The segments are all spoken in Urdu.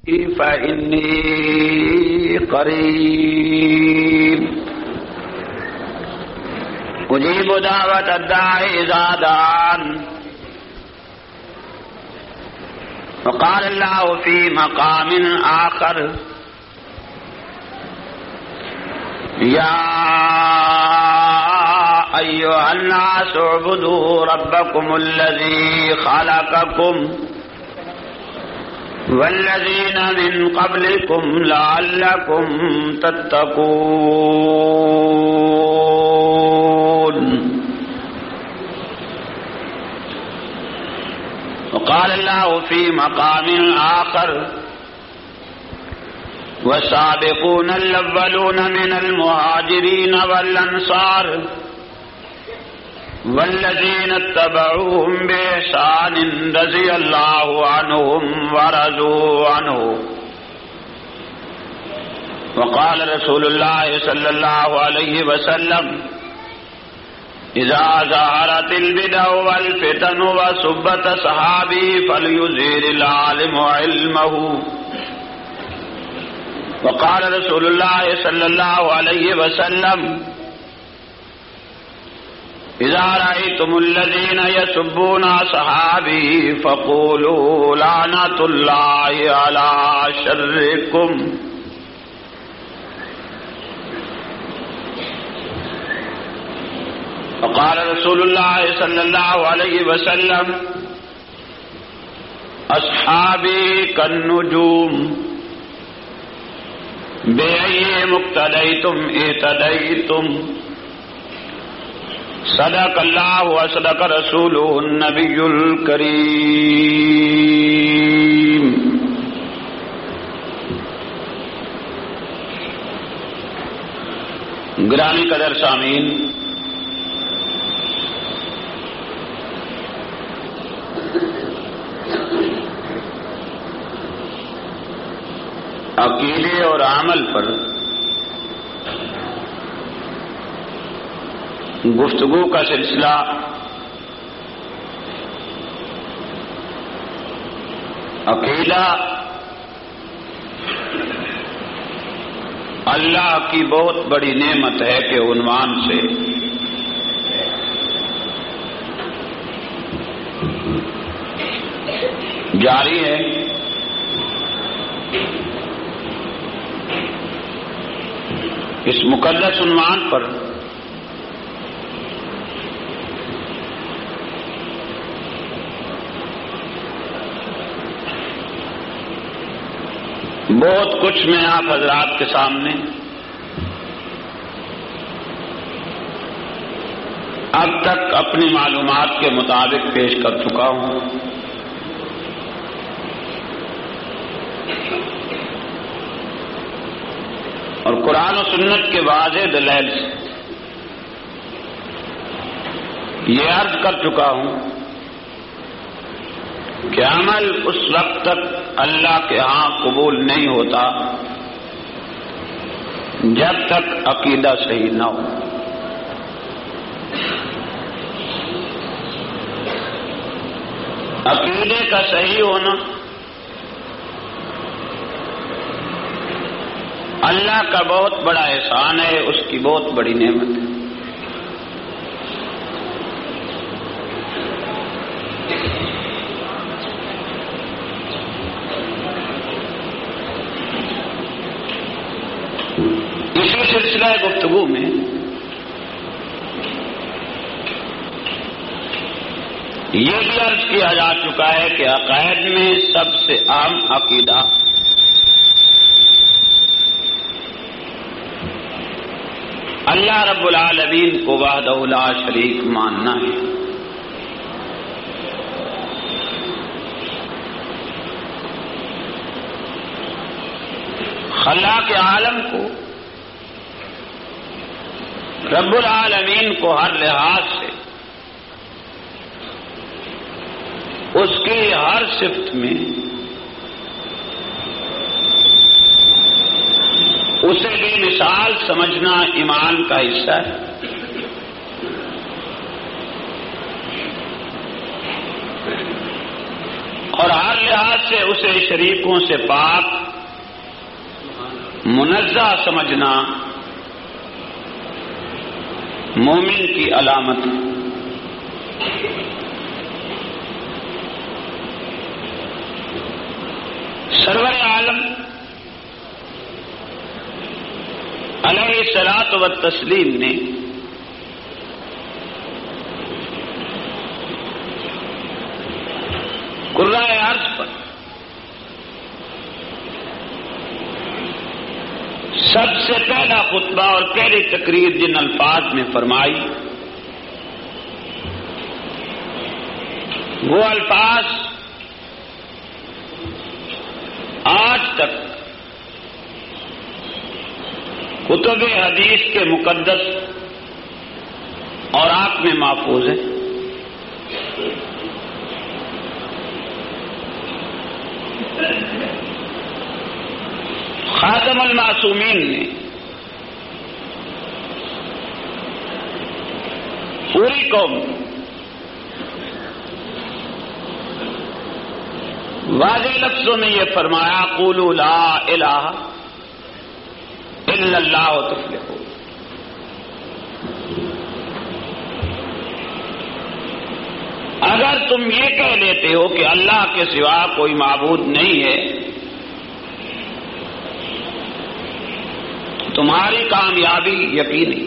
فإني قريب أجيب دعوة الداعي إذا دعان. وقال الله في مقام آخر يا أيها الناس اعبدوا ربكم الذي خلقكم والذين من قبلكم لعلكم تتقون. وقال الله في مقام آخر والسابقون الأولون من المهاجرين والأنصار والذين اتبعوهم بإحسان رضي الله عنهم ورضوا عنه. وقال رسول الله صلى الله عليه وسلم إذا ظهرت البدع والفتن وسبت صحابي فليظهر العالم علمه. وقال رسول الله صلى الله عليه وسلم إذا رأيتم الذين يسبون صحابي فقولوا لعنة الله على شركم. وقال رسول الله صلى الله عليه وسلم أصحابي كالنجوم بأيهم اقتديتم اهتديتم. صدق الله وصدق رسوله النبي الكريم. گرامی قدر سامعین، عقیدے اور عمل پر گفتگو کا سلسلہ عقیدہ اللہ کی بہت بڑی نعمت ہے کہ عنوان سے جاری ہے. اس مقدس عنوان پر بہت کچھ میں آپ حضرات کے سامنے اب تک اپنی معلومات کے مطابق پیش کر چکا ہوں. اور قرآن و سنت کے واضح دلائل سے یہ عرض کر چکا ہوں کہ عمل اس وقت تک اللہ کے ہاں قبول نہیں ہوتا جب تک عقیدہ صحیح نہ ہو. عقیدے کا صحیح ہونا اللہ کا بہت بڑا احسان ہے، اس کی بہت بڑی نعمت ہے. اسی سلسلہ گفتگو میں یہ بھی عرض کیا جا چکا ہے کہ عقائد میں سب سے اہم عقیدہ اللہ رب العالمین کو وحدہ لا شریک ماننا ہے. خلاق عالم کو، رب العالمین کو ہر لحاظ سے اس کی ہر صفت میں اسے بھی مثال سمجھنا ایمان کا حصہ ہے. اور ہر لحاظ سے اسے شریکوں سے پاک منزہ سمجھنا مومن کی علامت ہے۔ سرور عالم علیہ الصلاۃ والتسلیم نے قرۂ عرض پر سب سے پہلا خطبہ اور پہلی تقریر جن الفاظ میں فرمائی وہ الفاظ آج تک کتب حدیث کے مقدس اور آپ میں محفوظ ہیں۔ خاتم المعصومین نے پوری قوم واضح لفظوں میں یہ فرمایا قولوا لا الہ الا اللہ تفلحون۔ اگر تم یہ کہہ لیتے ہو کہ اللہ کے سوا کوئی معبود نہیں ہے تمہاری کامیابی یقینی۔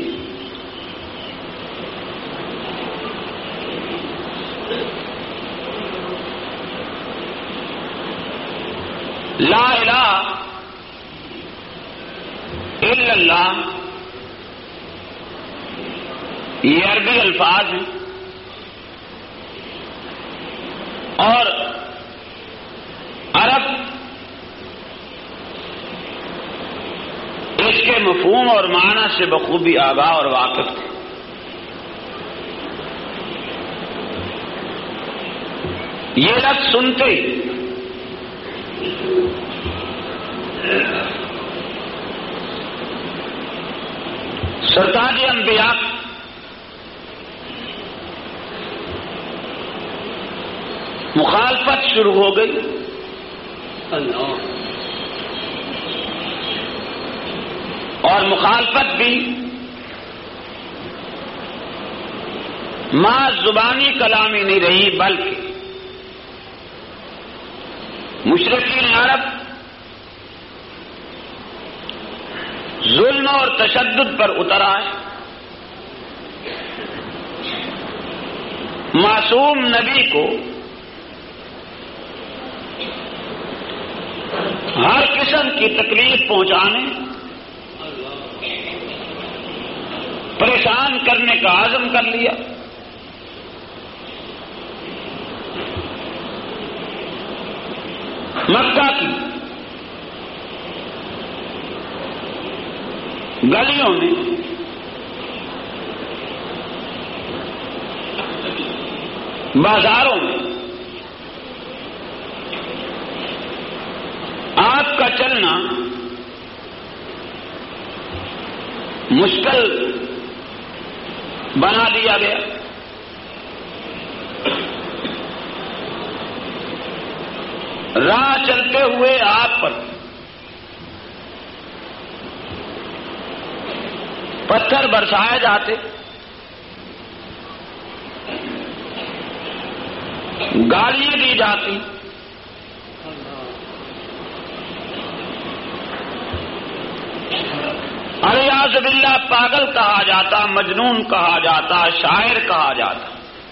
لا الہ الا اللہ یہ عربی الفاظ ہیں اور عرب اس کے مفہوم اور معنی سے بخوبی آگاہ اور واقف تھے۔ یہ لفظ سنتے ہی سرتاج انبیاء مخالفت شروع ہو گئی۔ اور مخالفت بھی محض زبانی کلامی نہیں رہی بلکہ مشرکین عرب ظلم اور تشدد پر اتر آئے۔ معصوم نبی کو ہر قسم کی تکلیف پہنچانے پریشان کرنے کا عزم کر لیا۔ مکہ کی گلیوں میں بازاروں میں آپ کا چلنا مشکل بنا دیا گیا۔ راہ چلتے ہوئے آپ پر پتھر برسائے جاتے، گالیاں دی جاتی، الیاذ باللہ پاگل کہا جاتا، مجنون کہا جاتا، شاعر کہا جاتا۔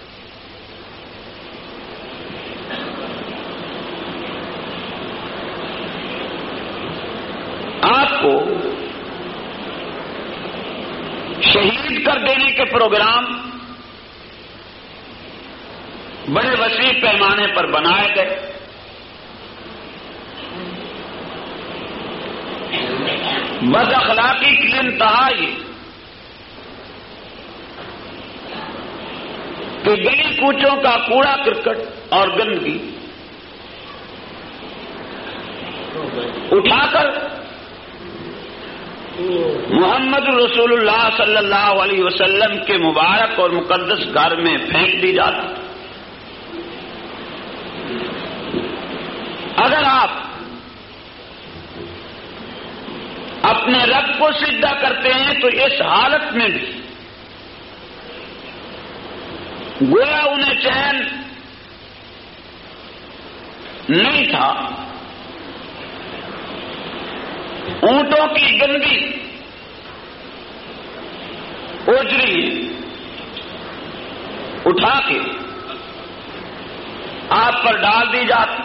آپ کو شہید کر دینے کے پروگرام بڑے وسیع پیمانے پر بنائے گئے۔ بد اخلاقی کی انتہا یہ کہ گلی کوچوں کا کوڑا کرکٹ اور گندگی اٹھا کر محمد رسول اللہ صلی اللہ علیہ وسلم کے مبارک اور مقدس گھر میں پھینک دی جاتی۔ اگر آپ اپنے رب کو سجدہ کرتے ہیں تو اس حالت میں بھی گویا انہیں چین نہیں تھا، اونٹوں کی گندی اوجری اٹھا کے آپ پر ڈال دی جاتی،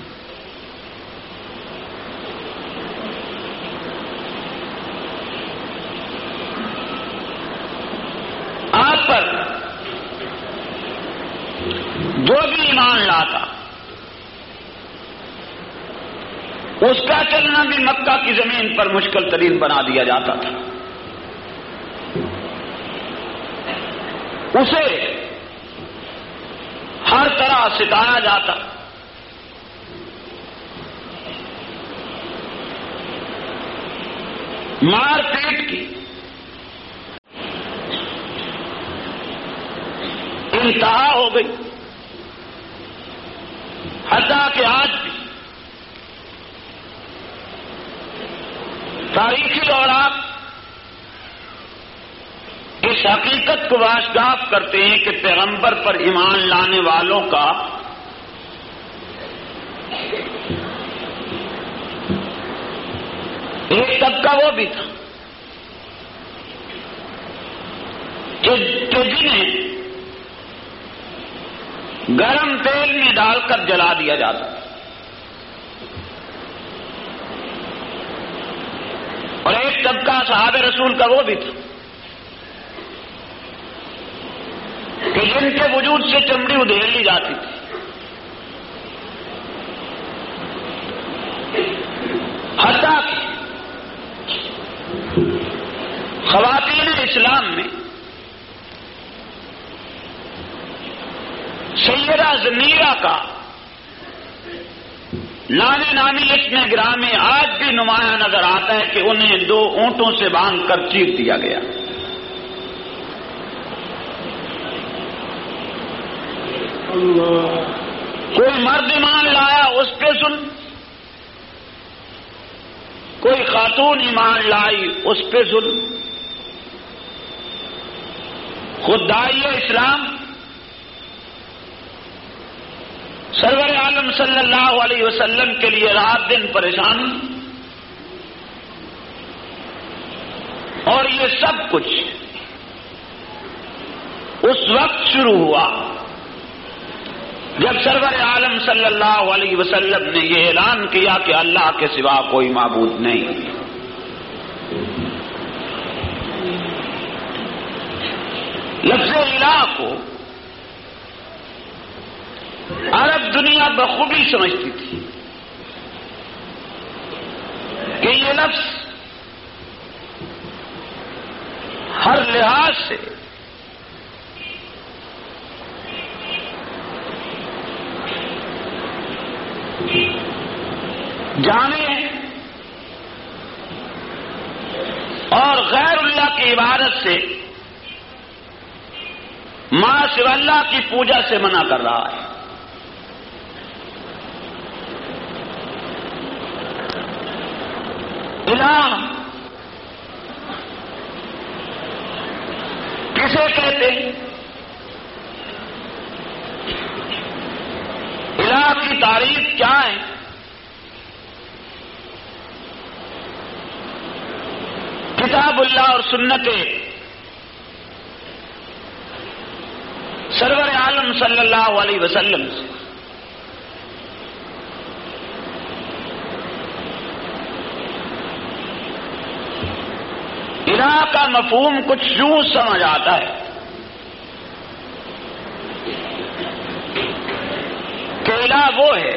آپ پر جو بھی ایمان لاتا اس کا چلنا بھی مکہ کی زمین پر مشکل ترین بنا دیا جاتا تھا، اسے ہر طرح ستایا جاتا، مار پیٹ کی انتہا ہو گئی، حتیٰ کہ آج بھی تاریخی اوراق اس حقیقت کو واشگاف کرتے ہیں کہ پیغمبر پر ایمان لانے والوں کا ایک طبقہ وہ بھی تھا کہ جنہیں گرم تیل میں ڈال کر جلا دیا جاتا، اور ایک طبقہ صحابہ رسول کا وہ بھی تھا کہ جن کے وجود سے چمڑی ادھیڑ لی جاتی تھی، حتیٰ کہ خواتین اسلام میں سیدہ زنیرہ کا لانے نامی اسم گرامی آج بھی نمایاں نظر آتا ہے کہ انہیں 2 اونٹوں سے باندھ کر چیر دیا گیا۔ کوئی مرد ایمان لایا اس پہ ظلم، کوئی خاتون ایمان لائی اس پہ ظلم، خود داعی اسلام سرور عالم صلی اللہ علیہ وسلم کے لیے رات دن پریشانی، اور یہ سب کچھ اس وقت شروع ہوا جب سرور عالم صلی اللہ علیہ وسلم نے یہ اعلان کیا کہ اللہ کے سوا کوئی معبود نہیں۔ لفظ الہ کو عرب دنیا بخوبی سمجھتی تھی کہ یہ لفظ ہر لحاظ سے جانے اور غیر اللہ کی عبادت سے، ماں سوى اللہ کی پوجا سے منع کر رہا ہے۔ الہ کسے کہتے ہیں؟ الہ کی تعریف کیا ہے؟ کتاب اللہ اور سنت سرور عالم صلی اللہ علیہ وسلم سے الہ کا مفہوم کچھ یوں سمجھ آتا ہے کہ الہ وہ ہے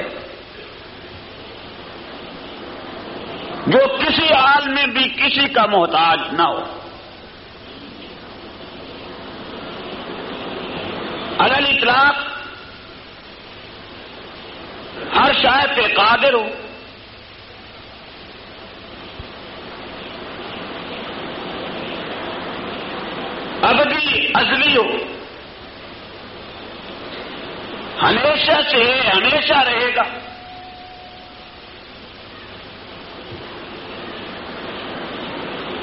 جو کسی حال میں بھی کسی کا محتاج نہ ہو، علی الاطلاق ہر شے پہ قادر ہو، ابدی ازلی ہو، ہمیشہ سے ہے، ہمیشہ رہے گا،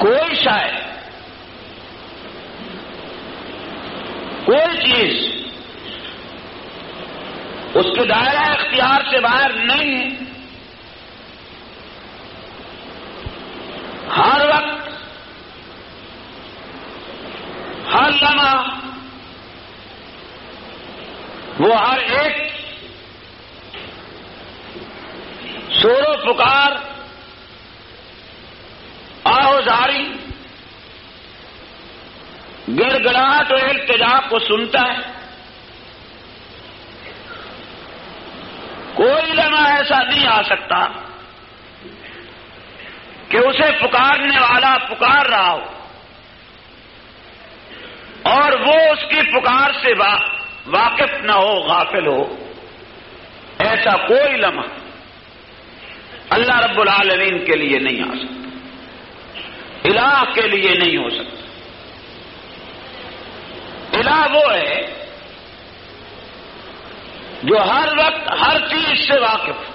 کوئی شے، کوئی چیز اس کے دائرہ اختیار سے باہر نہیں ہے. ہر وقت، ہر لمحہ وہ ہر ایک شور و پکار، آہوزاری، گڑ گڑاہٹ و التجا کو سنتا ہے. کوئی لمحہ ایسا نہیں آ سکتا کہ اسے پکارنے والا پکار رہا ہو اور وہ اس کی پکار سے واقف نہ ہو، غافل ہو. ایسا کوئی لمحہ اللہ رب العالمین کے لیے نہیں آ سکتا، الہ کے لیے نہیں ہو سکتا. الہ وہ ہے جو ہر وقت ہر چیز سے واقف ہو،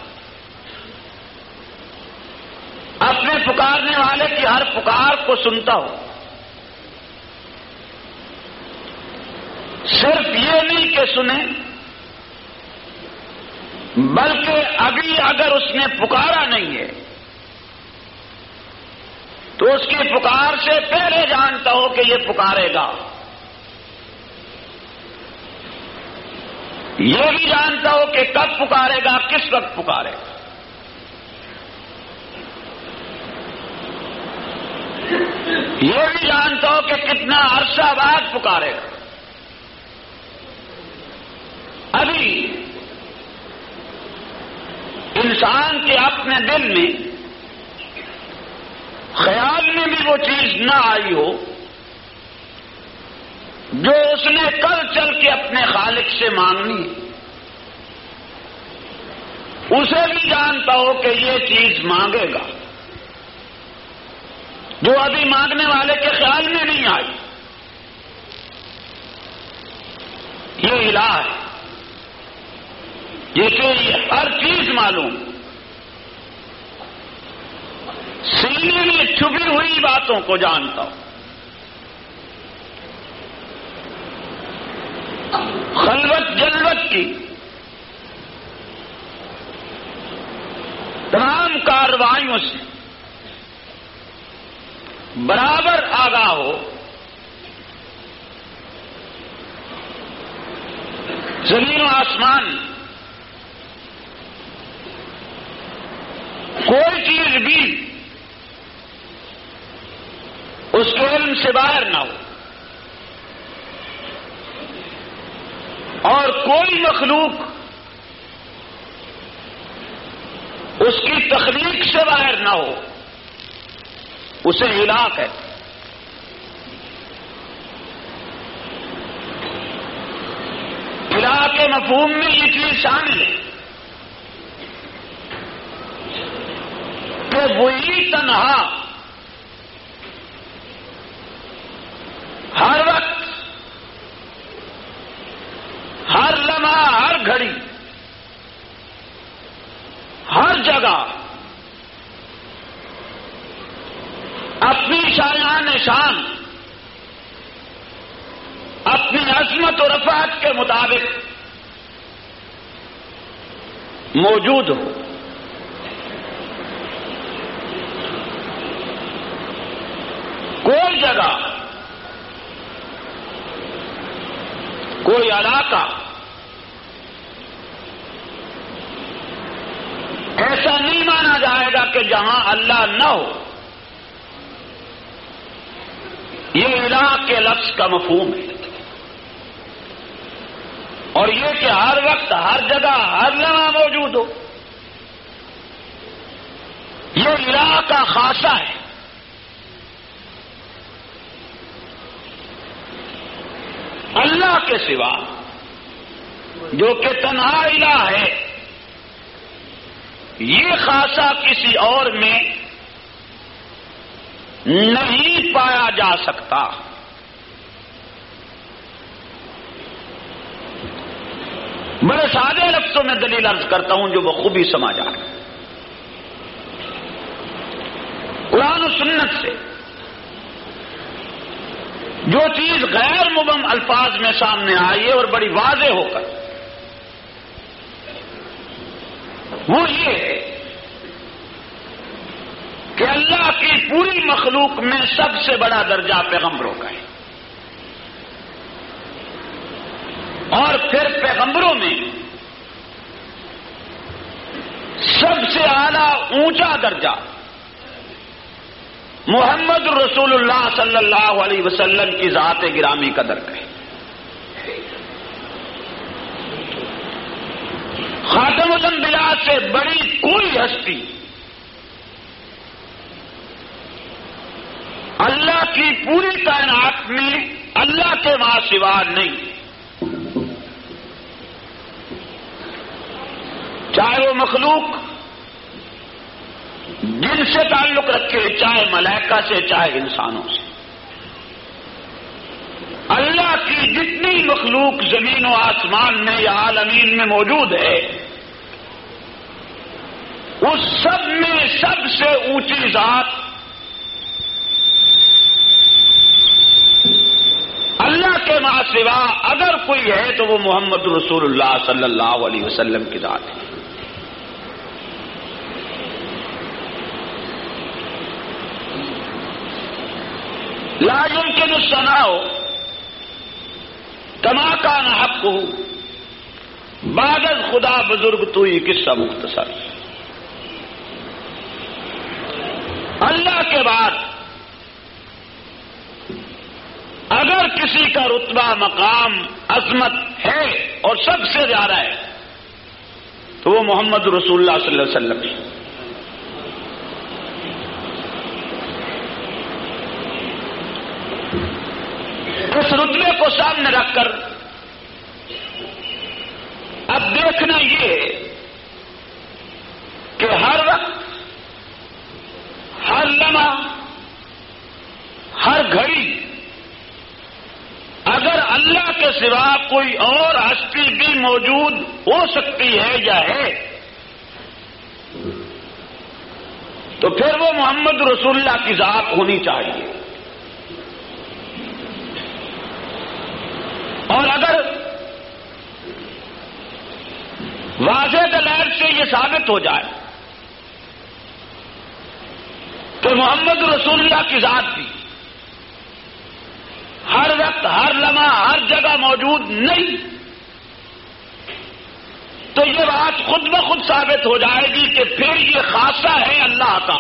اپنے پکارنے والے کی ہر پکار کو سنتا ہو. صرف یہ نہیں کہ سنے، بلکہ ابھی اگر اس نے پکارا نہیں ہے تو اس کی پکار سے پہلے جانتا ہو کہ یہ پکارے گا. یہ بھی جانتا ہو کہ کب پکارے گا، کس وقت پکارے گا. یہ بھی جانتا ہو کہ کتنا عرصہ بعد پکارے گا. ابھی انسان کے اپنے دل میں، خیال میں بھی وہ چیز نہ آئی ہو جو اس نے کل چل کے اپنے خالق سے مانگنی ہے. اسے بھی جانتا ہو کہ یہ چیز مانگے گا جو ابھی مانگنے والے کے خیال میں نہیں آئی. یہ الہ ہے جسے ہر چیز معلوم، سینے میں چھپی ہوئی باتوں کو جانتا ہوں، خلوت جلوت کی تمام کارروائیوں سے برابر آگاہ ہو. زمین و آسمان کوئی چیز بھی اس کے علم سے باہر نہ ہو اور کوئی مخلوق اس کی تخلیق سے باہر نہ ہو. اسے الہ ہے. الہ کے مفہوم میں یہ چیز شامل ہے کہ وہی تنہا ہر وقت، ہر لمحہ، ہر گھڑی، ہر جگہ اپنی شایان شان، اپنی عظمت و رفعت کے مطابق موجود ہو. کوئی جگہ، کوئی علاقہ ایسا نہیں مانا جائے گا کہ جہاں اللہ نہ ہو. یہ الہ کے لفظ کا مفہوم ہے. اور یہ کہ ہر وقت، ہر جگہ، ہر لمحہ موجود ہو، یہ الہ کا خاصہ ہے. اللہ کے سوا جو کہ تنہا الہ ہے، یہ خاصہ کسی اور میں نہیں پایا جا سکتا. بڑے سادے لفظوں میں دلیل عرض کرتا ہوں جو بخوبی سمجھ آئے. قرآن و سنت سے جو چیز غیر مبہم الفاظ میں سامنے آئی ہے اور بڑی واضح ہو کر، وہ یہ ہے کہ اللہ کی پوری مخلوق میں سب سے بڑا درجہ پیغمبروں کا ہے، اور پھر پیغمبروں میں سب سے اعلیٰ اونچا درجہ محمد رسول اللہ صلی اللہ علیہ وسلم کی ذات گرامی قدر کا ہے۔ خاتم الانبیاء سے بڑی کوئی ہستی اللہ کی پوری کائنات میں اللہ کے ماں سوا نہیں، چاہے وہ مخلوق جن سے تعلق رکھے، چاہے ملائکہ سے، چاہے انسانوں سے۔ اللہ کی جتنی مخلوق زمین و آسمان میں یا عالمین میں موجود ہے، اس سب میں سب سے اونچی ذات اللہ کے ماں سوا اگر کوئی ہے تو وہ محمد رسول اللہ صلی اللہ علیہ وسلم کی ذات ہے۔ لا يمكن الثناء كما كان حقه بعد از خدا بزرگ تو یہ قصہ مختصر۔ اللہ کے بعد اگر کسی کا رتبہ، مقام، عظمت ہے اور سب سے زیادہ ہے تو وہ محمد رسول اللہ صلی اللہ علیہ وسلم ہے۔ اس رتبے کو سامنے رکھ کر اب دیکھنا یہ ہے کہ ہر وقت، ہر لمحہ، ہر گھڑی اگر اللہ کے سوا کوئی اور ہستی بھی موجود ہو سکتی ہے یا ہے تو پھر وہ محمد رسول اللہ کی ذات ہونی چاہیے۔ اور اگر واضح دلائل سے یہ ثابت ہو جائے کہ محمد رسول اللہ کی ذات بھی ہر وقت، ہر لمحہ، ہر جگہ موجود نہیں، تو یہ بات خود بخود ثابت ہو جائے گی کہ پھر یہ خاصہ ہے اللہ کا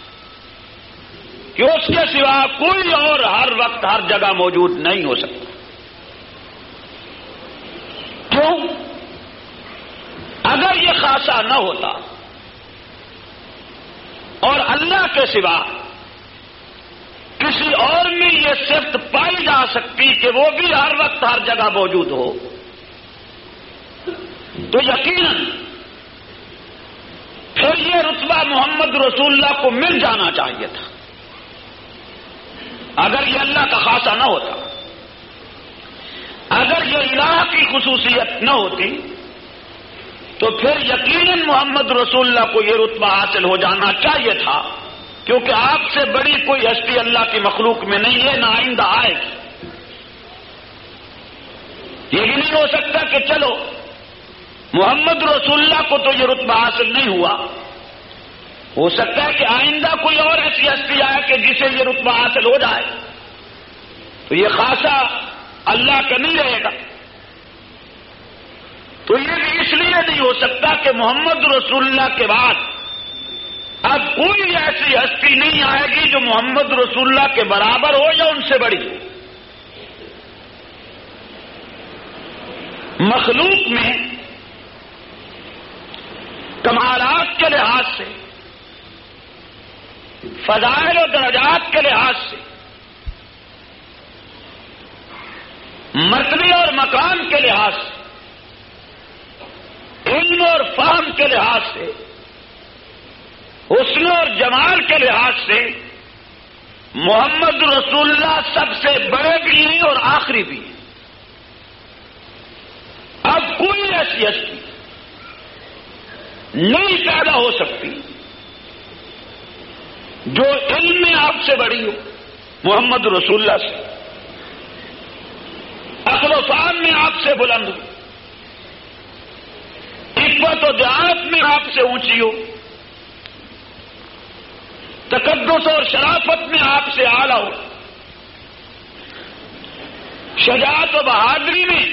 کہ اس کے سوا کوئی اور ہر وقت، ہر جگہ موجود نہیں ہو سکتا۔ کیوں؟ اگر یہ خاصہ نہ ہوتا اور اللہ کے سوا کسی اور میں یہ صفت پائی جا سکتی کہ وہ بھی ہر وقت، ہر جگہ موجود ہو تو یقیناً پھر یہ رتبہ محمد رسول اللہ کو مل جانا چاہیے تھا۔ اگر یہ اللہ کا خاصہ نہ ہوتا، اگر یہ الہ کی خصوصیت نہ ہوتی تو پھر یقیناً محمد رسول اللہ کو یہ رتبہ حاصل ہو جانا چاہیے تھا، کیونکہ آپ سے بڑی کوئی ہستی اللہ کی مخلوق میں نہیں ہے، نہ آئندہ آئے گی۔ یہ بھی نہیں ہو سکتا کہ چلو محمد رسول اللہ کو تو یہ رتبہ حاصل نہیں ہوا، ہو سکتا ہے کہ آئندہ کوئی اور ایسی ہستی آئے کہ جسے یہ رتبہ حاصل ہو جائے، تو یہ خاصہ اللہ کا نہیں رہے گا۔ تو یہ بھی اس لیے نہیں ہو سکتا کہ محمد رسول اللہ کے بعد اب کوئی ایسی ہستی نہیں آئے گی جو محمد رسول اللہ کے برابر ہو یا ان سے بڑی ہو۔ مخلوق میں کمالات کے لحاظ سے، فضائل و درجات کے لحاظ سے، مرتبے اور مقام کے لحاظ سے، علم اور فہم کے لحاظ سے، حسن اور جمال کے لحاظ سے محمد رسول اللہ سب سے بڑے بھی ہیں اور آخری بھی ہیں۔ اب کوئی ایسی ہستی نہیں پیدا ہو سکتی جو علم میں آپ سے بڑی ہو محمد رسول اللہ سے، سے بلند ہو، عفت و دیانت میں آپ سے اونچی ہو، تقدس اور شرافت میں آپ سے اعلیٰ ہو، شجاعت و بہادری میں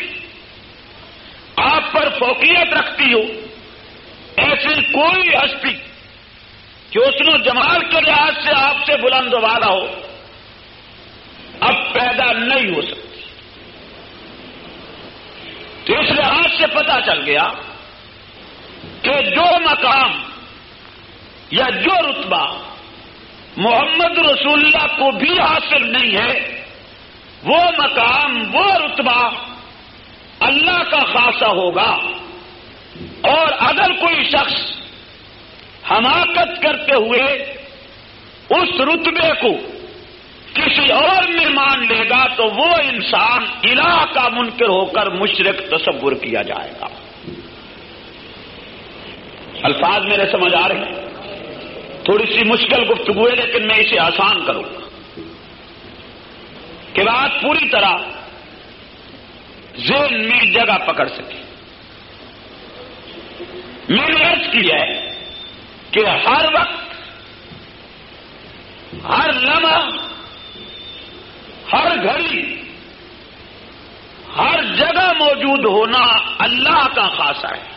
آپ پر فوقیت رکھتی ہو، ایسی کوئی ہستی جو حسن و جمال کے لحاظ سے آپ سے بلند و بالا ہو اب پیدا نہیں ہو سکتی۔ تو اس لحاظ سے پتہ چل گیا کہ جو مقام یا جو رتبہ محمد رسول اللہ کو بھی حاصل نہیں ہے، وہ مقام وہ رتبہ اللہ کا خاصہ ہوگا۔ اور اگر کوئی شخص حماقت کرتے ہوئے اس رتبے کو کسی اور میں مان لے گا تو وہ انسان الہ کا منکر ہو کر مشرک تصور کیا جائے گا۔ الفاظ میرے سمجھ آ رہے ہیں؟ تھوڑی سی مشکل گفتگو ہے لیکن میں اسے آسان کروں گا کہ بات پوری طرح ذہن میں جگہ پکڑ سکے۔ میں نے عرض کیا ہے کہ ہر وقت، ہر لمحہ، ہر گھڑی، ہر جگہ موجود ہونا اللہ کا خاصہ ہے،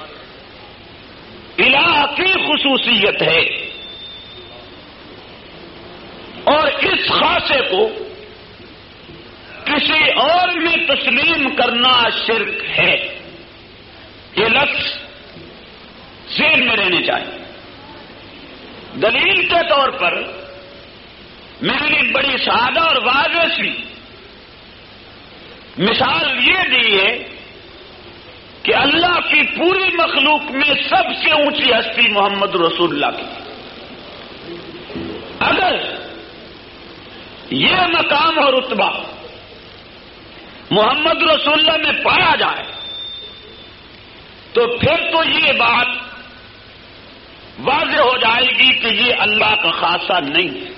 الہ کی خصوصیت ہے، اور اس خاصے کو کسی اور میں تسلیم کرنا شرک ہے۔ یہ لفظ ذہن میں رہنے چاہیے۔ دلیل کے طور پر میں نے بڑی سادہ اور واضح سی مثال یہ دی ہے کہ اللہ کی پوری مخلوق میں سب سے اونچی ہستی محمد رسول اللہ کی۔ اگر یہ مقام اور رتبہ محمد رسول اللہ میں پایا جائے تو پھر تو یہ بات واضح ہو جائے گی کہ یہ اللہ کا خاصہ نہیں ہے،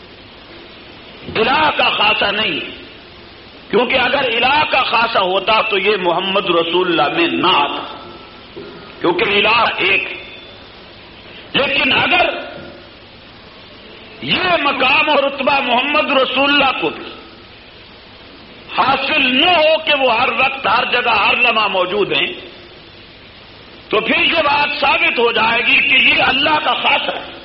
الہ کا خاصہ نہیں ہے، کیونکہ اگر الہ کا خاصہ ہوتا تو یہ محمد رسول اللہ میں نہ آتا، کیونکہ الہ ایک ہے۔ لیکن اگر یہ مقام اور رتبہ محمد رسول اللہ کو بھی حاصل نہ ہو کہ وہ ہر وقت، ہر جگہ، ہر لمحہ موجود ہیں، تو پھر یہ بات ثابت ہو جائے گی کہ یہ اللہ کا خاصہ ہے،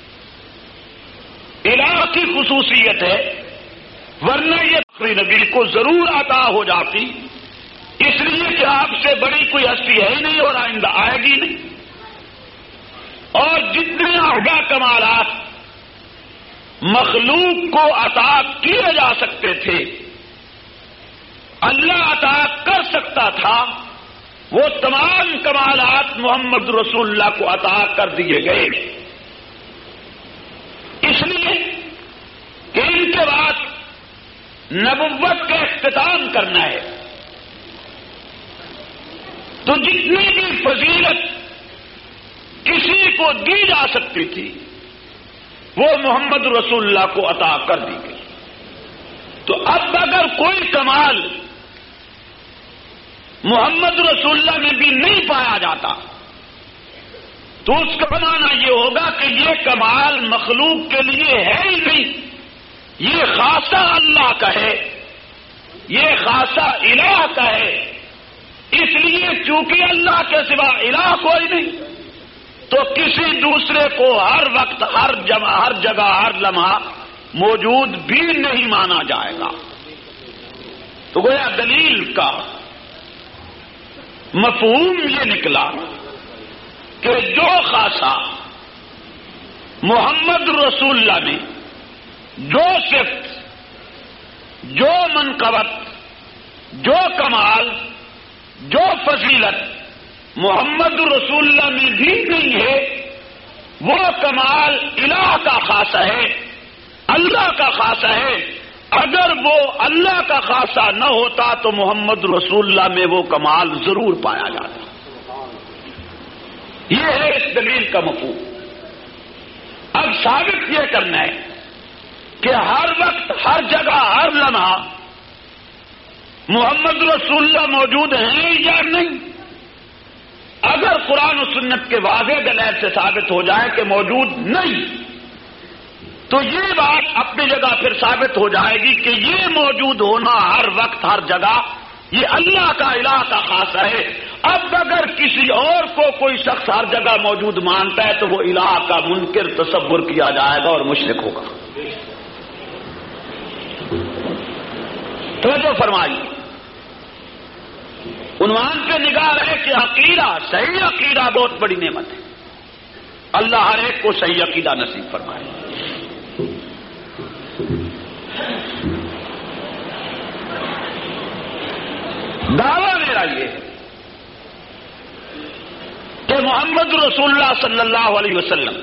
الہ کی خصوصیت ہے، ورنہ یہ آخری نبی کو ضرور عطا ہو جاتی، اس لیے کہ آپ سے بڑی کوئی ہستی ہے ہی نہیں اور آئندہ آئے گی نہیں۔ اور جتنے اعلیٰ کمالات مخلوق کو عطا کیے جا سکتے تھے، اللہ عطا کر سکتا تھا، وہ تمام کمالات محمد رسول اللہ کو عطا کر دیے گئے، اس لیے کہ ان کے بعد نبوت کا اختتام کرنا ہے، تو جتنی بھی فضیلت کسی کو دی جا سکتی تھی وہ محمد رسول اللہ کو عطا کر دی گئی۔ تو اب اگر کوئی کمال محمد رسول اللہ میں بھی نہیں پایا جاتا تو اس کا معنی یہ ہوگا کہ یہ کمال مخلوق کے لیے ہے ہی نہیں، یہ خاصہ اللہ کا ہے، یہ خاصہ الہ کا ہے۔ اس لیے چونکہ اللہ کے سوا الہ کوئی نہیں تو کسی دوسرے کو ہر وقت، ہر جگہ، ہر لمحہ موجود بھی نہیں مانا جائے گا۔ تو گویا دلیل کا مفہوم یہ نکلا کہ جو خاصہ محمد رسول اللہ نے، جو صفت، جو منقبت، جو کمال، جو فضیلت محمد رسول اللہ میں بھی نہیں ہے، وہ کمال الہ کا خاصہ ہے، اللہ کا خاصہ ہے۔ اگر وہ اللہ کا خاصہ نہ ہوتا تو محمد رسول اللہ میں وہ کمال ضرور پایا جاتا۔ یہ ہے اس دلیل کا مفہوم۔ اب ثابت یہ کرنا ہے کہ ہر وقت، ہر جگہ، ہر لمحہ محمد رسول اللہ موجود ہیں یا نہیں؟ اگر قرآن و سنت کے واضح دلائل سے ثابت ہو جائے کہ موجود نہیں، تو یہ بات اپنی جگہ پھر ثابت ہو جائے گی کہ یہ موجود ہونا ہر وقت ہر جگہ یہ اللہ کا الہ کا خاصہ ہے۔ اب اگر کسی اور کو کوئی شخص ہر جگہ موجود مانتا ہے تو وہ الہ کا منکر تصور کیا جائے گا اور مشرک ہوگا۔ توجہ فرمائیے، عنوان پہ نگاہ رہے کہ عقیدہ، صحیح عقیدہ بہت بڑی نعمت ہے۔ اللہ ہر ایک کو صحیح عقیدہ نصیب فرمائے۔ دعویٰ میرا یہ ہے کہ محمد رسول اللہ صلی اللہ علیہ وسلم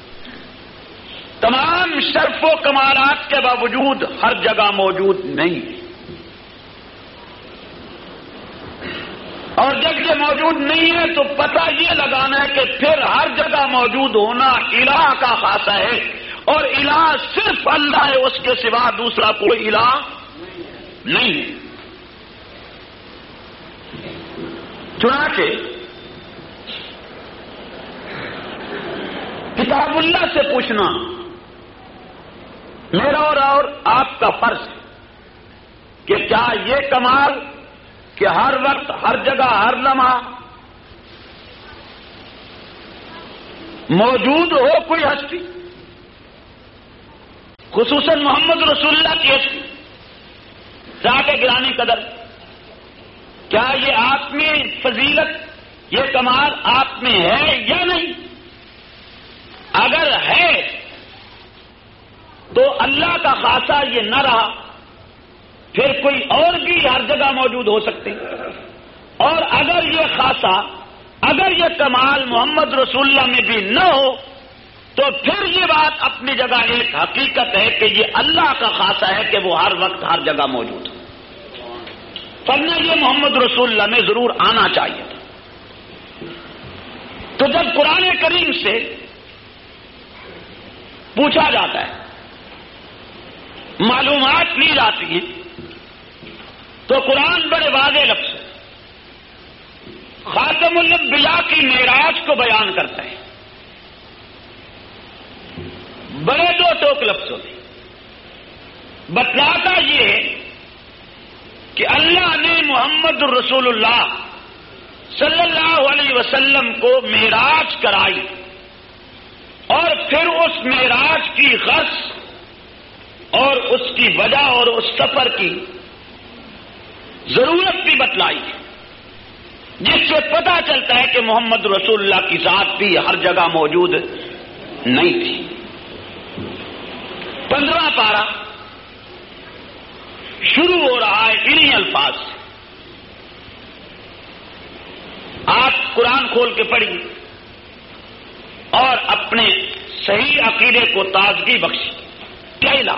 تمام شرف و کمالات کے باوجود ہر جگہ موجود نہیں، اور جب یہ موجود نہیں ہے تو پتہ یہ لگانا ہے کہ پھر ہر جگہ موجود ہونا الہ کا خاصہ ہے، اور الہ صرف اللہ ہے، اس کے سوا دوسرا کوئی الہ نہیں ہے۔ چنانچہ کتاب اللہ سے پوچھنا میرا اور آپ کا فرض ہے کہ کیا یہ کمال کہ ہر وقت ہر جگہ ہر لمحہ موجود ہو کوئی ہستی، خصوصاً محمد رسول اللہ کی ہستی، ذات گرامی قدر، کیا یہ آپ میں فضیلت، یہ کمال آپ میں ہے یا نہیں؟ اگر ہے تو اللہ کا خاصہ یہ نہ رہا، پھر کوئی اور بھی ہر جگہ موجود ہو سکتے، اور اگر یہ خاصہ، اگر یہ کمال محمد رسول اللہ میں بھی نہ ہو تو پھر یہ بات اپنی جگہ ایک حقیقت ہے کہ یہ اللہ کا خاصہ ہے کہ وہ ہر وقت ہر جگہ موجود ہے، ورنہ یہ محمد رسول اللہ میں ضرور آنا چاہیے تھا۔ تو جب قرآن کریم سے پوچھا جاتا ہے، معلومات لی جاتی ہیں، تو قرآن بڑے واضح لفظ خاتم الانبیاء کی معراج کو بیان کرتا ہے، بڑے دو ٹوک لفظوں میں بتلاتا یہ ہے کہ اللہ نے محمد رسول اللہ صلی اللہ علیہ وسلم کو معراج کرائی، اور پھر اس معراج کی غرض اور اس کی وجہ اور اس سفر کی ضرورت بھی بتلائی، جس سے پتہ چلتا ہے کہ محمد رسول اللہ کی ذات بھی ہر جگہ موجود نہیں تھی۔ 15واں پارہ شروع ہو رہا ہے انہی الفاظ سے۔ آپ قرآن کھول کے پڑھیے اور اپنے صحیح عقیدے کو تازگی بخشی۔ کہلا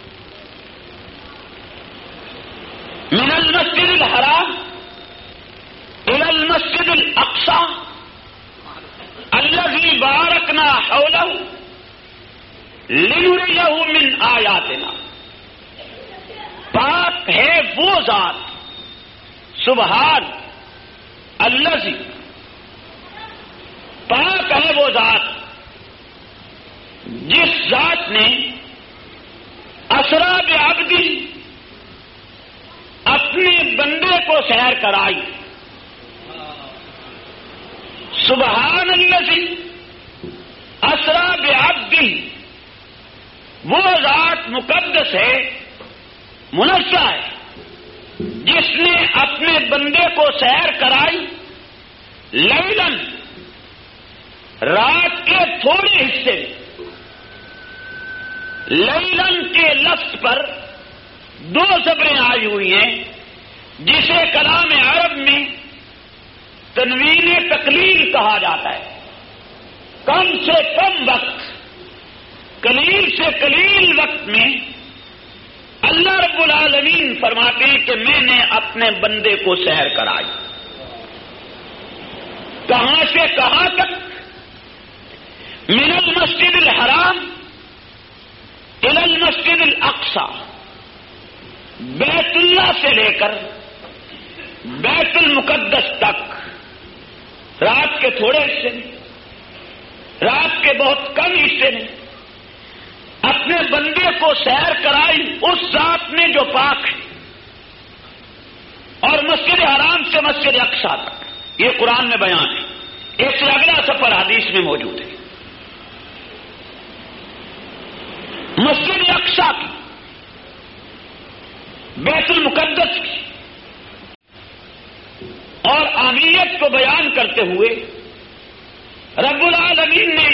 من المسجد الحرام الى المسجد الاقصى الذي باركنا حوله لنريه من آیاتنا۔ پاک ہے وہ ذات، سبحان الذی، پاک ہے وہ ذات جس ذات نے اسرا بعبدی، اپنے بندے کو سیر کرائی۔ سبحان الذی اسرا بعبدی، وہ ذات مقدس ہے، منزہ ہے، جس نے اپنے بندے کو سیر کرائی لیلاً، رات کے تھوڑے حصے میں۔ لیلاً کے لفظ پر دو زبریں آئی ہوئی ہیں، جسے کلام عرب میں تنوین تقلیل کہا جاتا ہے۔ کم سے کم وقت، قلیل سے قلیل وقت میں اللہ رب العالمین فرماتے ہیں کہ میں نے اپنے بندے کو سیر کرائی۔ کہاں سے کہاں تک؟ من المسجد الحرام الى المسجد الاقصى، بیت اللہ سے لے کر بیت المقدس تک رات کے تھوڑے حصے نے، رات کے بہت کم حصے نے اپنے بندے کو سیر کرائی اس ذات نے جو پاک ہے، اور مسجد حرام سے مسجد اقصی تک، یہ قرآن میں بیان ہے، اس سے اگلا سفر حدیث میں موجود ہے۔ مسجد اقصی کی، بیت المقدس کی اور اہمیت کو بیان کرتے ہوئے رب العالمین نے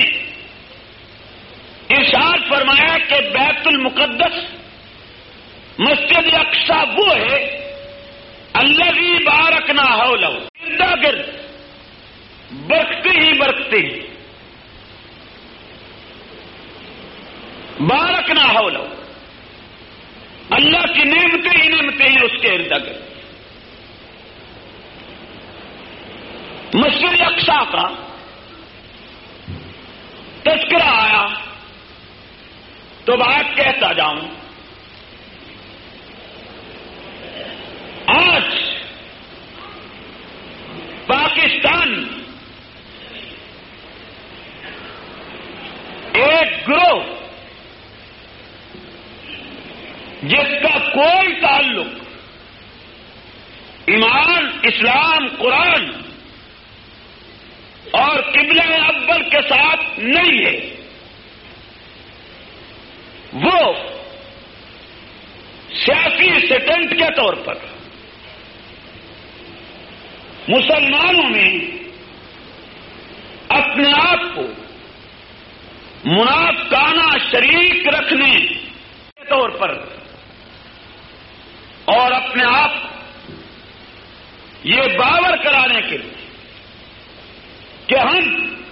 ارشاد فرمایا کہ بیت المقدس مسجد اقصی وہ ہے الذی بارکنا حولہ، اردا گرد برکتے ہی برکتے ہیں، بارکنا حولہ، اللہ کی نعمتیں ہی نعمتیں ہیں اس کے اردا گرد۔ مسجد اقصی کا تذکرہ آیا تو بات کہتا جاؤں، آج پاکستان ایک گروہ جس کا کوئی تعلق ایمان، اسلام، قرآن اور قبلہ اول کے ساتھ نہیں ہے، وہ سیاسی سٹنٹ کے طور پر مسلمانوں میں اپنے آپ کو منافقانہ شریک رکھنے کے طور پر اور اپنے آپ کو یہ باور کرانے کے لیے کہ ہم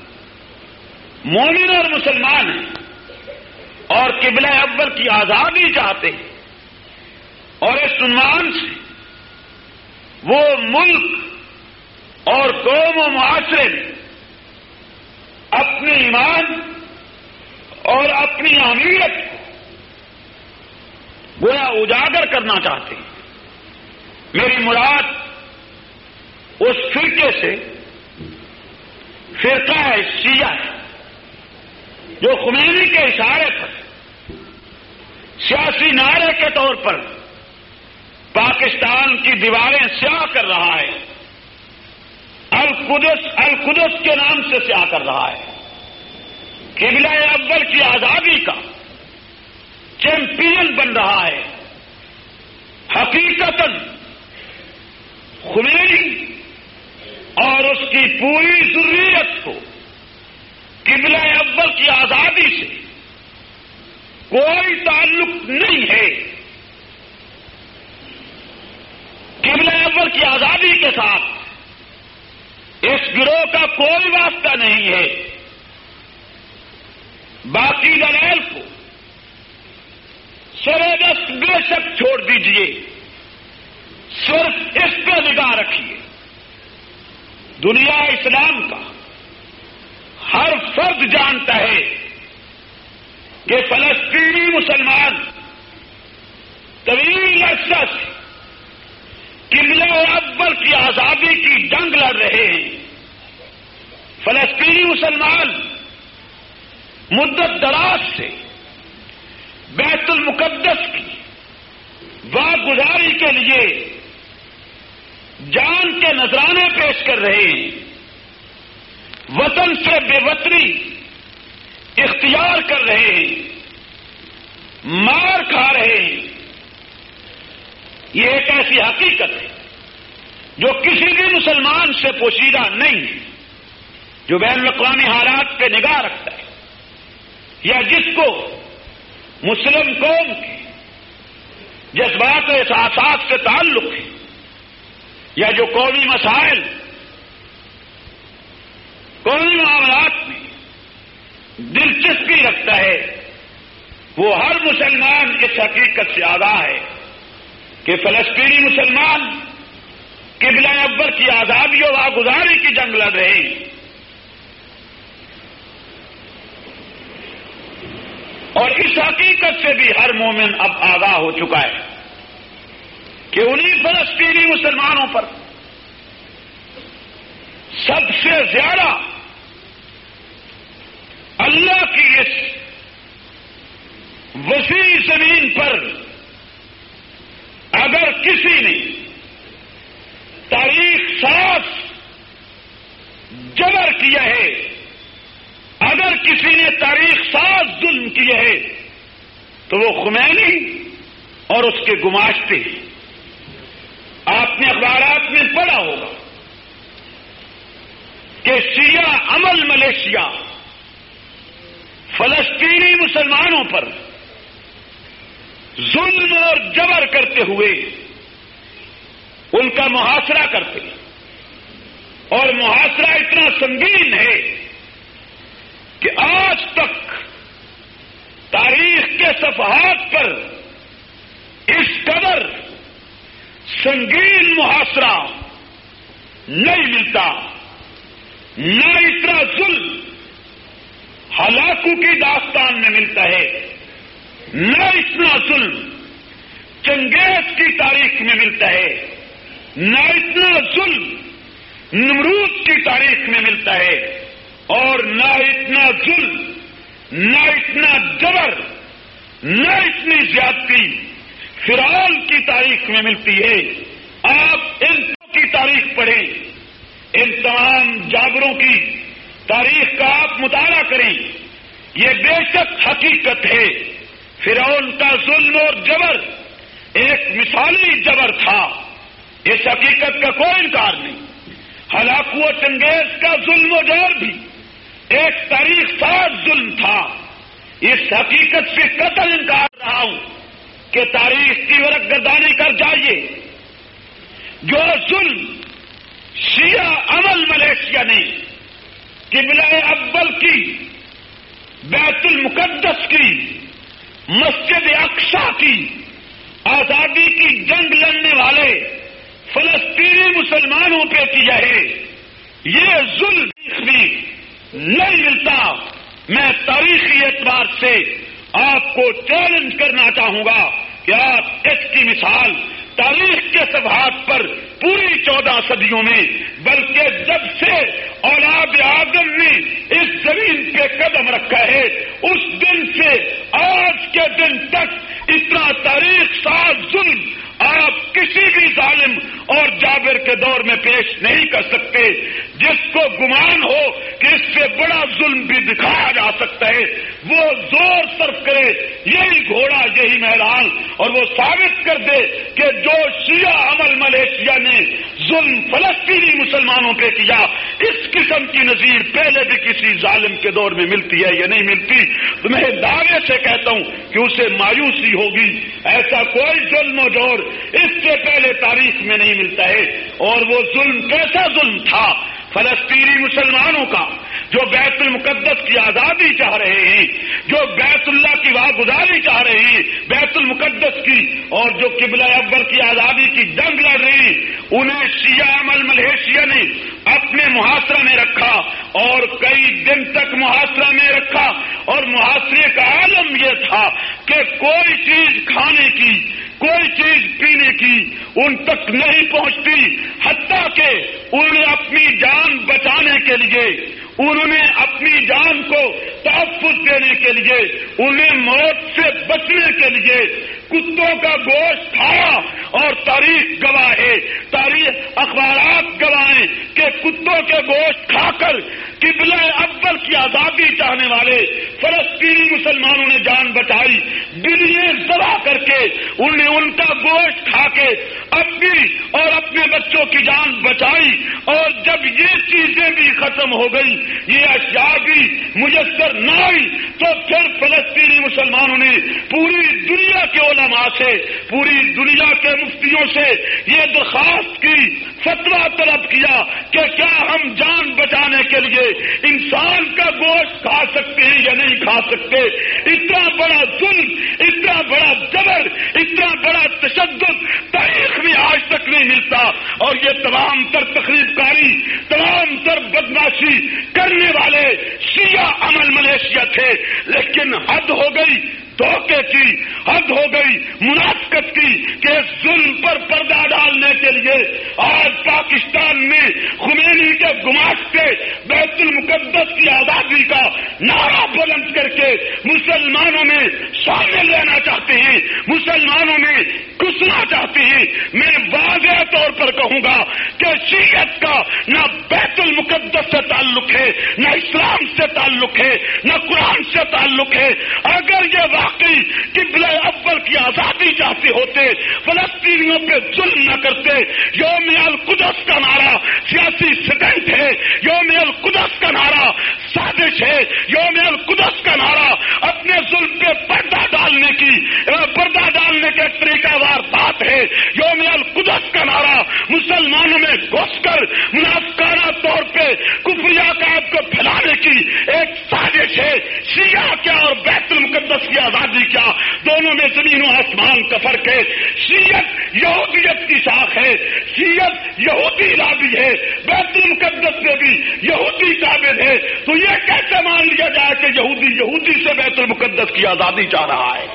مومن اور مسلمان ہیں اور قبلہ اول کی آزادی چاہتے ہیں، اور اس عنوان سے وہ ملک اور قوم و معاشرے میں اپنے ایمان اور اپنی اہمیت کو گویا اجاگر کرنا چاہتے ہیں۔ میری مراد اس فرقے سے فرقہ ہے شیعہ ہے، جو خمینی کے اشارے پر سیاسی نعرے کے طور پر پاکستان کی دیواریں سیاہ کر رہا ہے، القدس القدس کے نام سے سیاہ کر رہا ہے، قبلہ اول کی آزادی کا چیمپئن بن رہا ہے۔ حقیقتاً خمینی اور اس کی پوری ذریت کو قبلہ اول کی آزادی سے کوئی تعلق نہیں ہے، قبلہ اول کی آزادی کے ساتھ اس گروہ کا کوئی واسطہ نہیں ہے۔ باقی دلائل کو سرے دست بے شک چھوڑ دیجئے، صرف اس پہ نگاہ رکھیے۔ دنیا اسلام کا ہر فرد جانتا ہے کہ فلسطینی مسلمان طویل عرصہ سے قبلہ اول کی آزادی کی جنگ لڑ رہے ہیں۔ فلسطینی مسلمان مدت دراز سے بیت المقدس کی واگزاری کے لیے جان کے نذرانے پیش کر رہے ہیں، وطن سے بے وطنی اختیار کر رہے ہیں، مار کھا رہے ہیں۔ یہ ایک ایسی حقیقت ہے جو کسی بھی مسلمان سے پوشیدہ نہیں ہے، جو بین الاقوامی حالات پہ نگاہ رکھتا ہے یا جس کو مسلم قوم کے جذبات و احساسات سے تعلق ہے یا جو قومی مسائل، قومی معاملات میں دلچسپی رکھتا ہے، وہ ہر مسلمان اس حقیقت سے آگاہ ہے کہ فلسطینی مسلمان قبلہ اول کی آزادی و واگزاری کی جنگ لڑ رہے ہیں، اور اس حقیقت سے بھی ہر مومن اب آگاہ ہو چکا ہے کہ انہی فلسطینی مسلمانوں پر سب سے زیادہ اللہ کی اس وسیع زمین پر اگر کسی نے تاریخ ساز جبر کیا ہے، اگر کسی نے تاریخ ساز ظلم کیا ہے تو وہ خمینی اور اس کے گماشتے ہیں۔ آپ نے اخبارات میں پڑھا ہوگا کہ شیعہ عمل ملیشیا فلسطینی مسلمانوں پر ظلم اور جبر کرتے ہوئے ان کا محاصرہ کرتے، اور محاصرہ اتنا سنگین ہے کہ آج تک تاریخ کے صفحات پر اس قدر سنگین محاصرہ نہیں ملتا، نہ اتنا ظلم ہلاکوں کی داستان میں ملتا ہے، نہ اتنا ظلم چنگیز کی تاریخ میں ملتا ہے، نہ اتنا ظلم نمرود کی تاریخ میں ملتا ہے، اور نہ اتنا ظلم، نہ اتنا جبر، نہ اتنی زیادتی فرعون کی تاریخ میں ملتی ہے۔ آپ ان کی تاریخ پڑھیں، ان تمام جابروں کی تاریخ کا آپ مطالعہ کریں، یہ بے شک حقیقت ہے۔ فرعون کا ظلم اور جبر ایک مثالی جبر تھا، اس حقیقت کا کوئی انکار نہیں۔ ہلاکو و چنگیز کا ظلم و جور بھی ایک تاریخ ساز ظلم تھا، اس حقیقت سے قطعاً انکار رہا ہوں کہ تاریخ کی ورق گردانی کر جائیے۔ جو ظلم شیعہ عمل ملیشیا نے قبلہ اول کی، بیت المقدس کی، مسجد اقصی کی، آزادی کی جنگ لڑنے والے فلسطینی مسلمانوں پہ کیا ہے، یہ ظلم بھی نہیں ملتا۔ میں تاریخی اعتبار سے آپ کو چیلنج کرنا چاہوں گا کہ آپ اس کی مثال تاریخ کے صفحات پر پوری 14 صدیوں میں، بلکہ جب سے اولاد آدم نے اس زمین پہ قدم رکھا ہے اس دن سے آج کے دن تک اتنا تاریخ ساز ظلم آپ کسی بھی ظالم اور جابر کے دور میں پیش نہیں کر سکتے۔ جس کو گمان ہو کہ اس سے بڑا ظلم بھی دکھایا جا سکتا ہے، وہ زور صرف کرے، یہی گھوڑا یہی میدان، اور وہ ثابت کر دے کہ جو شیعہ عمل ملیشیا نے ظلم فلسطینی مسلمانوں پہ کیا، اس قسم کی نظیر پہلے بھی کسی ظالم کے دور میں ملتی ہے یا نہیں ملتی، تو میں دعوے سے کہتا ہوں کہ اسے مایوسی ہوگی۔ ایسا کوئی ظلم و جور اس سے پہلے تاریخ میں نہیں ملتا ہے۔ اور وہ ظلم کیسا ظلم تھا؟ فلسطینی مسلمانوں کا جو بیت المقدس کی آزادی چاہ رہے ہیں، جو بیت اللہ کی واگزاری چاہ رہے ہیں بیت المقدس کی، اور جو قبلہ اول کی آزادی کی جنگ لڑ رہے ہیں، انہیں شیعہ عمل ملیشیا نے اپنے محاصرہ میں رکھا، اور کئی دن تک محاصرہ میں رکھا، اور محاصرے کا عالم یہ تھا کہ کوئی چیز کھانے کی، کوئی چیز پینے کی ان تک نہیں پہنچتی، حتیٰ کہ انہوں نے اپنی جان بچانے کے لیے، انہوں نے اپنی جان کو تحفظ دینے کے لیے، انہیں موت سے بچنے کے لیے کتوں کا گوشت کھایا، اور تاریخ گواہ ہے، تاریخ اخبارات گواہیں کہ کتوں کے گوشت کھا کر قبلہ اول کی آزادی چاہنے والے فلسطینی مسلمانوں نے جان بچائی، بلیاں ذبح کر کے انہوں نے ان کا گوشت کھا کے اپنی اور اپنے بچوں کی جان بچائی۔ اور جب یہ چیزیں بھی ختم ہو گئی، یہ اشیاء بھی میسر نہ آئی، تو پھر فلسطینی مسلمانوں نے پوری دنیا کے علماء سے، پوری دنیا کے مفتیوں سے یہ درخواست کی، فتویٰ طلب کیا کہ کیا ہم جان بچانے کے لیے انسان کا گوشت کھا سکتے ہیں یا نہیں کھا سکتے؟ اتنا بڑا ظلم، اتنا بڑا جبر، اتنا بڑا تشدد تاریخ میں آج تک نہیں ملتا۔ اور یہ تمام تر تخریب کاری، تمام تر بدماشی کرنے والے شیعہ عمل ملیشیا تھے، لیکن حد ہو گئی، دھوکے کی حد ہو گئی منافقت کی کہ ظلم پر پردہ ڈالنے کے لیے آج پاکستان میں خمینی کے گماشتے بیت المقدس کی آزادی کا نعرہ بلند کر کے مسلمانوں میں شامل لینا چاہتے ہیں، مسلمانوں میں گھسنا چاہتے ہیں۔ میں واضح طور پر کہوں گا کہ شیعت کا نہ بیت المقدس سے تعلق ہے، نہ اسلام سے تعلق ہے، نہ قرآن سے تعلق ہے۔ اگر یہ واقعی قبلہ اول کی آزادی چاہتے ہوتے، فلسطینیوں پہ ظلم نہ کرتے۔ یوم القدس کا نعرہ سیاسی سٹنٹ ہے، یوم القدس کا نعرہ سازش ہے، یوم القدس کا نعرہ اپنے ظلم پہ پردہ ڈالنے کے طریقہ وار بات ہے۔ یوم القدس کا نعرہ مسلمانوں میں گھس کر منافقانہ طور پہ کفری عقائد کو پھیلانے کی ایک سازش ہے۔ شیعہ کیا اور بیت المقدس کی آزادی کیا، دونوں میں زمین و آسمان کا فرق ہے۔ شیعت یہودیت کی شاخ ہے، شیعت یہودی لابی ہے، بیت المقدس میں بھی یہودی قابل ہے۔ تو یہ کیسے مان لیا جائے کہ یہودی سے بیت المقدس کی آزادی چاہ رہا ہے؟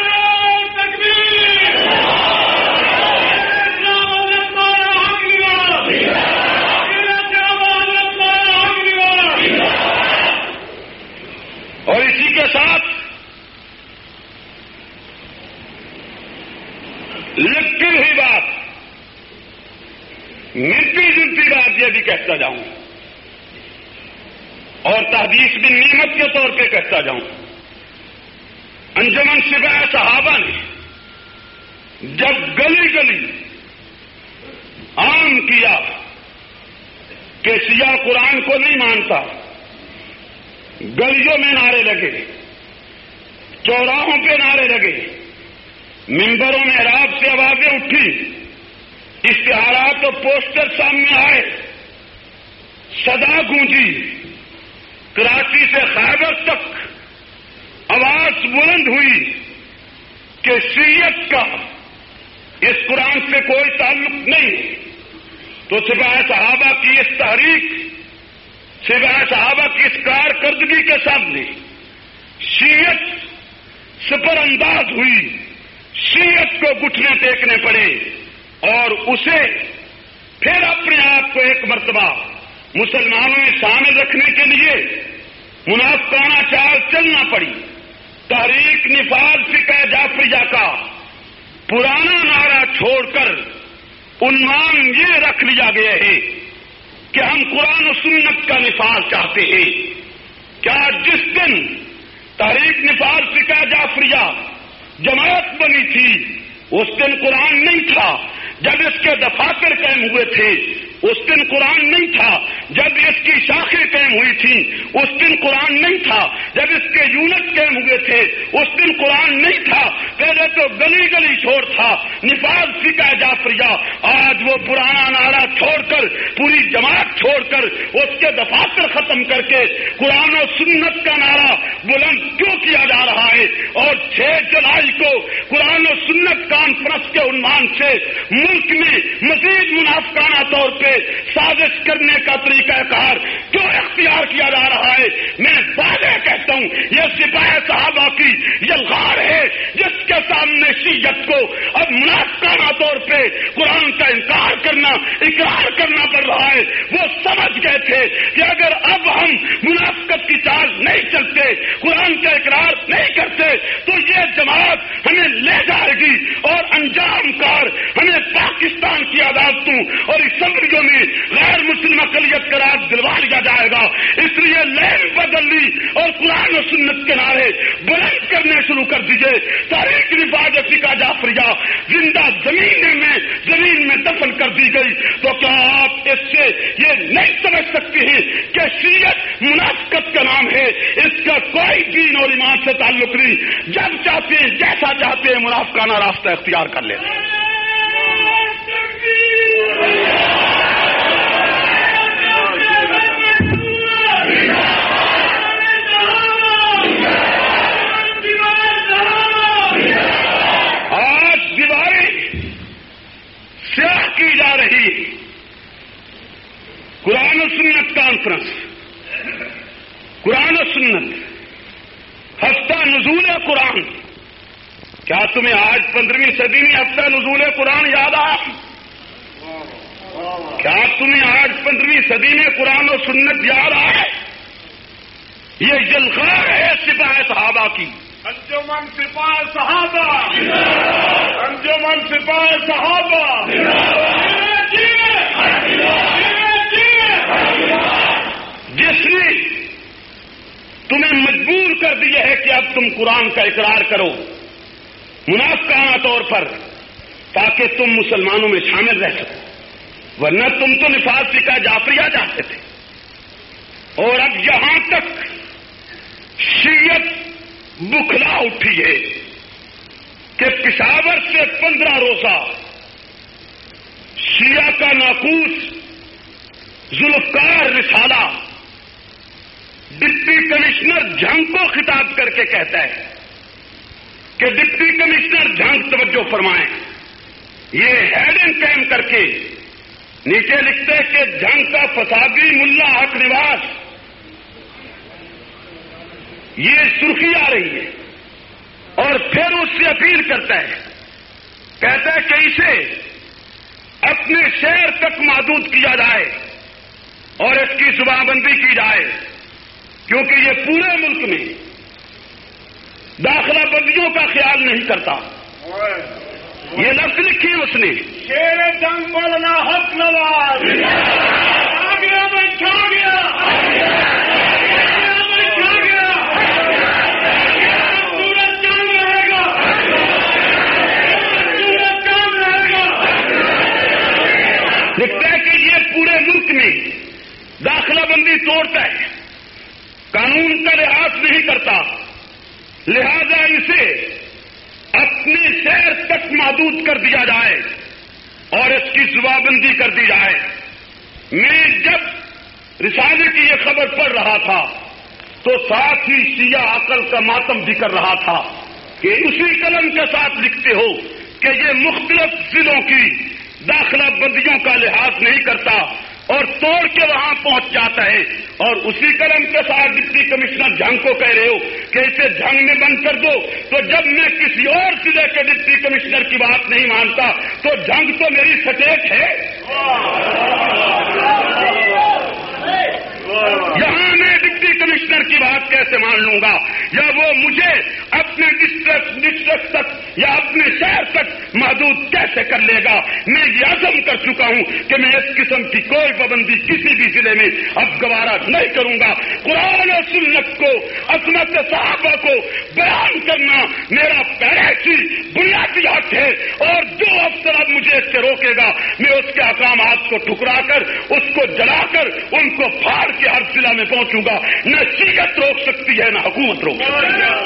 اور اسی کے ساتھ لکھتی ہوئی بات، ملتی جلتی بات یہ بھی کہتا جاؤں اور تحدیث بن نعمت کے طور پہ کہتا جاؤں۔ انجمن سپاہ صحابہ نے جب گلی گلی عام کیا کہ شیعہ قرآن کو نہیں مانتا، گلیوں میں نعرے لگے، چوراہوں پہ نعرے لگے، ممبروں میں رات سے آوازیں اٹھی، اشتہارات اور پوسٹر سامنے آئے، صدا گونجی، کراچی سے خیبر تک آواز بلند ہوئی کہ شیعت کا اس قرآن سے کوئی تعلق نہیں۔ تو سپاہ صحابہ کی اس تحریک، سپاہ صحابہ کی اس کارکردگی کے سامنے شیعت سپر انداز ہوئی، شیعت کو گھٹنے ٹیکنے پڑے اور اسے پھر اپنے آپ کو ایک مرتبہ مسلمانوں میں شامل رکھنے کے لیے منافقانہ چال چلنا پڑی۔ تحریک نفاذ فقہ جعفریہ کا پرانا نعرہ چھوڑ کر عنوان یہ رکھ لیا گیا ہے کہ ہم قرآن و سنت کا نفاذ چاہتے ہیں۔ کیا جس دن تحریک نفاذ فقہ جعفریہ جماعت بنی تھی اس دن قرآن نہیں تھا، جب اس کے دفاتر قائم ہوئے تھے اس دن قرآن نہیں تھا، جب اس کی شاخیں قائم ہوئی تھیں اس دن قرآن نہیں تھا، جب اس کے یونٹ قائم ہوئے تھے اس دن قرآن نہیں تھا۔ پہلے تو گلی گلی شور تھا نفاذ فقہ جعفریہ، آج وہ پرانا نعرہ چھوڑ کر، پوری جماعت چھوڑ کر، اس کے دفاتر ختم کر کے قرآن و سنت کا نعرہ بلند کیوں کیا جا رہا ہے؟ اور 6 جولائی کو قرآن و سنت کانفرنس کے عنوان سے ملک میں مزید منافقانہ طور پہ سازش کرنے کا طریقہ کار کیوں اختیار کیا جا رہا ہے؟ میں واضح کہتا ہوں یہ سپاہ صحابہ کی یلغار ہے جس کے سامنے شیعت کو اب منافقانہ طور پہ قرآن کا انکار کرنا، اقرار کرنا پڑ رہا ہے۔ وہ سمجھ گئے تھے کہ اگر اب ہم منافقت کی چال نہیں چلتے، قرآن کا اقرار نہیں کرتے تو یہ جماعت ہمیں لے جائے گی اور انجام کار ہمیں پاکستان کی عدالتوں اور اسمبلیوں میں غیر مسلم اقلیت کا راج دلوا لیا جائے گا۔ اس لیے لین بدل لی اور قرآن و سنت کے نعرے بلند کرنے شروع کر دیجیے۔ تاریخ نفاذ فقہ جعفریہ زندہ زمین میں دفن کر دی گئی۔ تو کیا آپ اس سے یہ نہیں سمجھ سکتے ہیں کہ شیعت منافقت کا نام ہے، اس کا کوئی دین اور ایمان سے تعلق نہیں، جب چاہتے ہیں جیسا چاہتے ہیں منافقانہ راستہ اختیار کر لیتے ہیں۔ آج دیواریں سیاہ کی جا رہی، قرآن و سنت کانفرنس، قرآن و سنت، ہفتہ نزول قرآن، کیا تمہیں آج 15ویں صدی میں ہفتہ نزول قرآن یاد آیا؟ کیا تمہیں آج 15ویں صدی میں قرآن و سنت یاد آئے؟ یہ جلخار ہے سپاہ صحابہ کی، انجمن سپاہ صحابہ، انجمن سپاہ صحابہ، جس نے تمہیں مجبور کر دیا ہے کہ اب تم قرآن کا اقرار کرو منافقانہ طور پر، تاکہ تم مسلمانوں میں شامل رہ سکو، ورنہ تم تو نفاذ کا جعفریہ جاتے تھے۔ اور اب یہاں تک شیعت بکھلا اٹھی ہے کہ پشاور سے 15 روزہ شیعہ کا ناقوس ذوالفقار رسالہ ڈپٹی کمشنر جھنگ کو خطاب کر کے کہتا ہے کہ ڈپٹی کمشنر جھنگ توجہ فرمائیں، یہ ہیڈنگ قائم کر کے نیچے لکھتے کہ جھنگ کا فسادی ملا حق نواز، یہ سرخی آ رہی ہے، اور پھر اس سے اپیل کرتا ہے، کہتا ہے کہ اسے اپنے شہر تک محدود کیا جائے اور اس کی زبان بندی کی جائے، کیونکہ یہ پورے ملک میں داخلہ بندیوں کا خیال نہیں کرتا۔ یہ لفظ لکھی اس نے، شیر جنگ مولانا حق نواز آ گیا، میں چھا گیا، سورج چاند رہے گا، سورج چاند رہے گا۔ لکھتا ہے کہ یہ پورے ملک میں داخلہ بندی توڑتا ہے، قانون کا لحاظ نہیں کرتا، لہذا اسے اپنے شہر تک محدود کر دیا جائے اور اس کی زبانبندی کر دی جائے۔ میں جب رسالے کی یہ خبر پڑھ رہا تھا تو ساتھ ہی شیعہ عقل کا ماتم بھی کر رہا تھا کہ اسی قلم کے ساتھ لکھتے ہو کہ یہ مختلف ضلعوں کی داخلہ بندیوں کا لحاظ نہیں کرتا اور توڑ کے وہاں پہنچ جاتا ہے، اور اسی قلم کے ساتھ ڈپٹی کمشنر جھنگ کو کہہ رہے ہو کہ اسے جھنگ میں بند کر دو، تو جب میں کسی اور ضلع کے ڈپٹی کمشنر کی بات نہیں مانتا تو جھنگ تو میری سٹیٹ ہے۔ یہاں میں ڈپٹی کمشنر کی بات کیسے مان لوں گا، یا وہ مجھے اپنے ڈسٹرکٹ تک یا اپنے شہر تک محدود کیسے کر لے گا؟ میں یہ عزم کر چکا ہوں کہ میں اس قسم کی کوئی پابندی کسی بھی ضلع میں اب گوارا نہیں کروں گا۔ قرآن و سنت کو، عظمت صحابہ کو بیان کرنا میرا پیراسی بنیادی حق ہے، اور جو افسر اب مجھے اس سے روکے گا میں اس کے احکامات کو ٹھکرا کر، اس کو جلا کر، ان کو پھاڑ کے ہر ضلع میں پہنچوں گا۔ نہ شیعت روک سکتی ہے، نہ حکومت روک سکتی ہے۔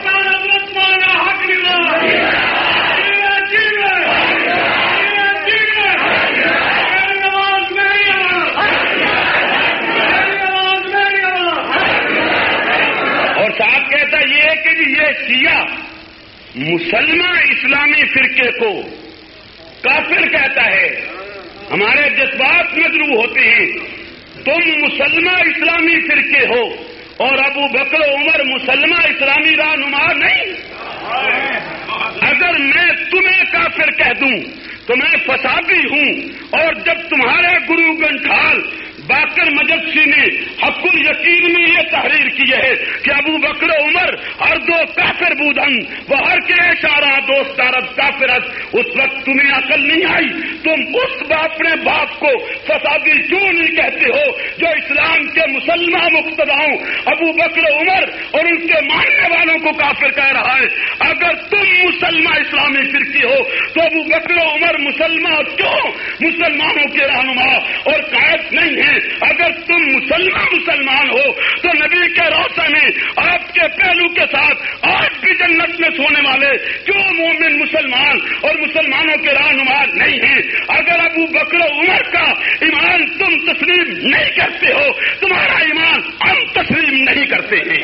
اور صاحب کہتا یہ ہے کہ یہ شیعہ مسلمان اسلامی فرقے کو کافر کہتا ہے، ہمارے جذبات مجروح ہوتے ہیں، تم مسلمان اسلامی فرقے ہو اور ابو بکر و عمر مسلمان اسلامی رہنما نہیں۔ اگر میں تمہیں کافر کہہ دوں تو میں فسادی ہوں، اور جب تمہارے گرو گنٹھال باقر مجدسی نے حق الیقین میں یہ تحریر کی ہے کہ ابو بکر و عمر ہر دو کافر بودن وہ ہر کے اشارہ دوست دارت کافرت، اس وقت تمہیں عقل نہیں آئی، تم اس اپنے باپ کو فسادی کیوں نہیں کہتے ہو جو اسلام کے مسلمان مقتداؤں ابو بکر و عمر اور ان کے ماننے والوں کو کافر کہہ رہا ہے؟ اگر تم مسلمان اسلامی فرقی ہو تو ابو بکر و عمر مسلمان کیوں مسلمانوں کے رہنما اور قائد نہیں ہیں؟ اگر تم مسلمان ہو تو نبی کے روضہ میں آپ کے پہلو کے ساتھ آج بھی جنت میں سونے والے کیوں مومن مسلمان اور مسلمانوں کے رہنما نہیں ہیں؟ اگر ابو بکر و عمر کا ایمان تم تسلیم نہیں کرتے ہو، تمہارا ایمان ہم تسلیم نہیں کرتے ہیں۔